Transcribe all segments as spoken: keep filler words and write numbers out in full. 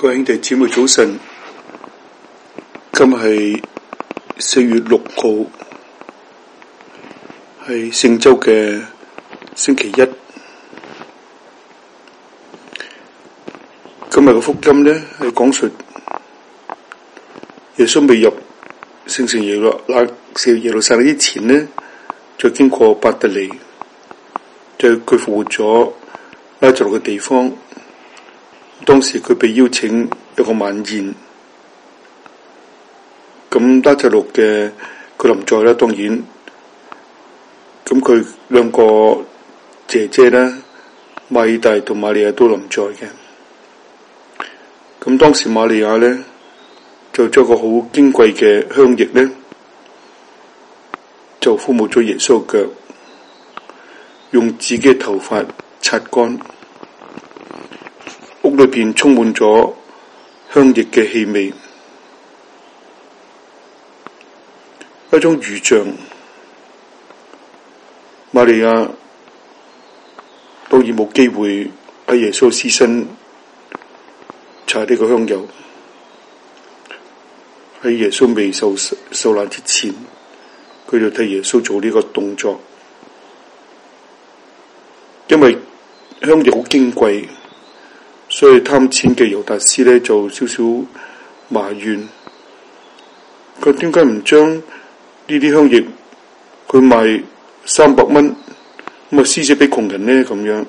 各位兄弟姊妹早晨，今日係四月六號，係聖週嘅星期一。今日嘅福音呢，係講述耶穌未入聖城耶路那耶路撒冷之前呢，就經過伯特利，就佢復活咗拉撒路嘅地方。當時佢被邀請一個晚宴，咁拉撒路嘅佢臨在啦，當然，咁佢兩個姐姐咧，馬爾大同瑪利亞都臨在嘅。咁當時瑪利亞咧就將個好矜貴嘅香液咧，就敷抹咗耶穌腳，用自己嘅頭髮擦乾。屋裏邊充滿咗香液嘅氣味，一種預象。瑪利亞當然冇機會喺耶穌屍身搽呢個香油，喺耶穌未受受難之前，佢就替耶穌做呢個動作，因為香液好矜貴。所以貪錢嘅猶達斯咧就少少埋怨，佢點解唔將呢啲香液佢賣三百蚊咁啊施捨俾窮人呢？咁樣，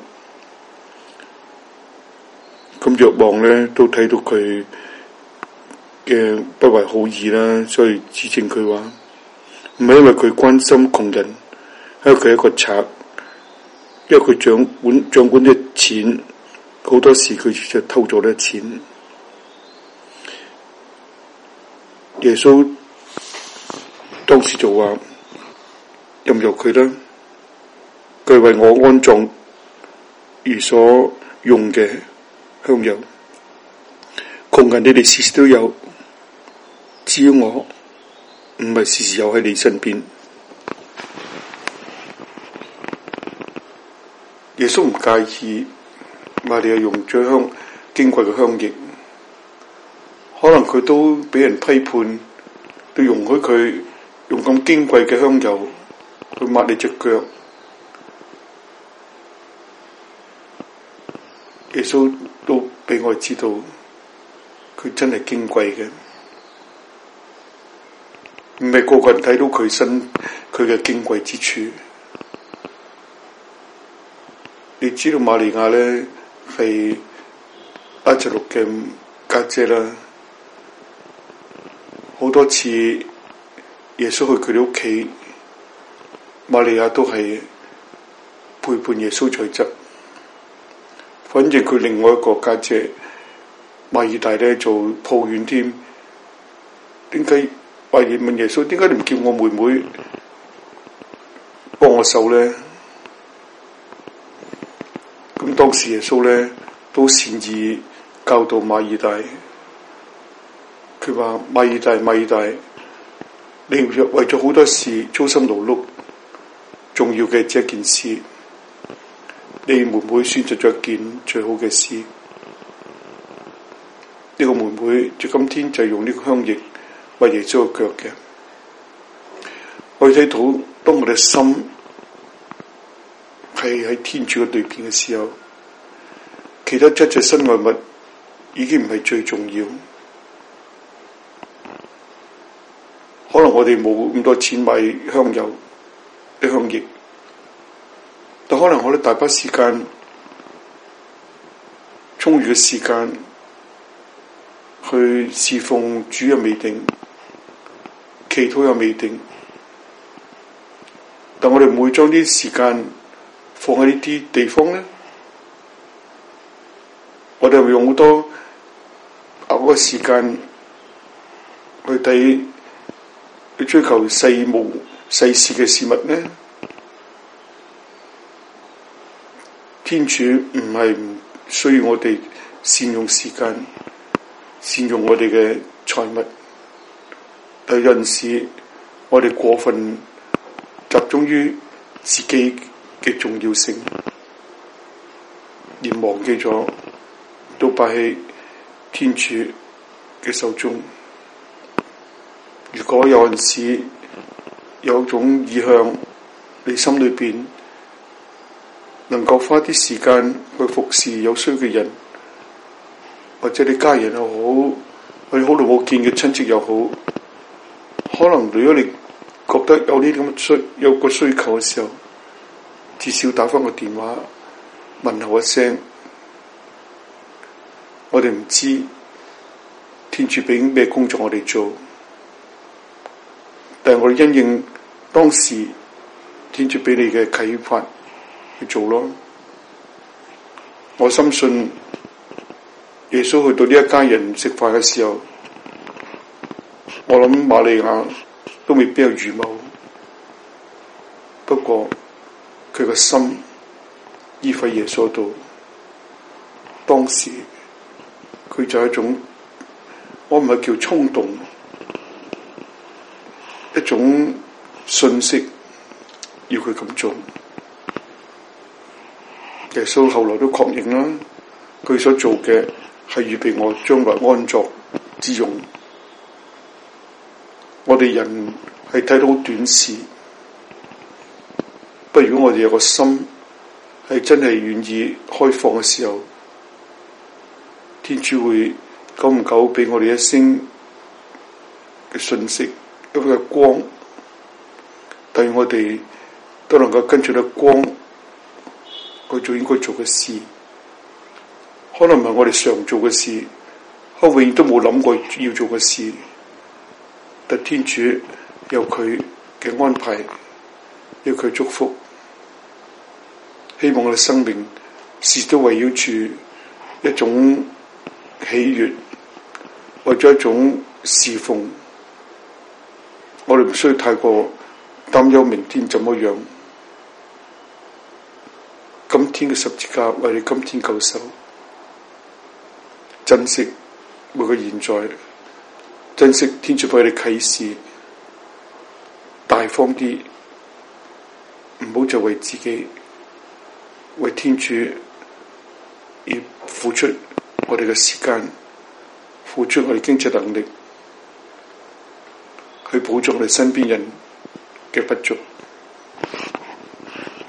咁若望咧都睇到佢嘅不懷好意啦，所以指正佢話唔係因為佢關心窮人，因為佢係一個賊，因為佢掌管掌管啲錢。好多時佢就偷咗啲錢。耶穌當時就話任由佢啦，佢為我安葬而所用嘅香油，窮人你哋時時都有，至於我唔係時時有喺你身邊。耶穌唔介意瑪利亞用最香矜貴嘅香液，可能佢都俾人批判，都容許佢用咁矜貴嘅香油去抹你隻腳。耶穌都俾我哋知道，佢真係矜貴嘅，唔係個個人睇到佢身佢嘅矜貴之處。你知道瑪利亞咧係拉撒路嘅家姐啦，好多次耶穌去佢哋屋企，瑪利亞都係陪伴耶穌在側。反正佢另外一個家姐馬爾大咧做抱怨添，點解懷疑問耶穌，點解你唔叫我妹妹幫我手咧？咁當時耶穌咧都善意教導馬爾大，佢話馬爾大馬爾大，你為咗好多事操心勞碌，重要嘅只一件事，你妹妹選擇咗一件最好嘅事。呢、這個妹妹就今天就用呢個香液為耶穌嘅腳嘅。我哋睇到當我哋心係喺天主嘅對邊嘅時候，其他一切身外物已經唔係最重要。可能我哋冇咁多錢買香油、啲香液，但可能我哋大把時間、充裕嘅時間去侍奉主又未定，祈禱又未定，但我哋唔會將啲時間放喺呢啲地方咧，我哋會用好多額外時間去睇、去追求世務世事嘅事物咧。天主唔係唔需要我哋善用時間、善用我哋嘅財物，但有陣時我哋過分集中於自己嘅重要性，而忘記咗都擺喺天天主嘅手中。如果有陣時有一種意向，你心裏邊能夠花啲時間去服侍有需要嘅人，或者你家人又好，或者好耐冇見嘅親戚又好，可能如果你覺得有呢啲咁嘅需有個需求嘅時候，至少打返個電話問候一聲。我哋唔知天主俾咩工作我哋做，但係我哋因應當時天主俾你嘅啟發去做咯。我深信耶穌去到呢一家人食飯嘅時候，我諗瑪利亞都未必有預謀，不過佢個心依喺耶穌度，當時佢就係一種，我唔係叫衝動，一種訊息要佢咁做。耶穌後來都確認啦，佢所做嘅係預備我將來安作之用。我哋人係睇到好短視，不過如果我哋有個心係真係願意開放嘅時候，天主會久唔久俾我哋一聲嘅訊息，一個光，但係我哋都能夠跟住啲光去做應該做嘅事。可能唔係我哋常做嘅事，我永遠都冇諗過要做嘅事，但天主有佢嘅安排，有佢祝福，希望我哋生命時都圍繞住一種喜悅，或者一種侍奉。我哋唔需要太過擔憂明天怎麼樣，今天嘅十字架為你今天救手，珍惜每個現在，珍惜天主俾你啟示，大方啲，唔好就為自己，為天主而付出我哋嘅時間，付出我哋經濟能力，去補足我哋身邊人嘅不足。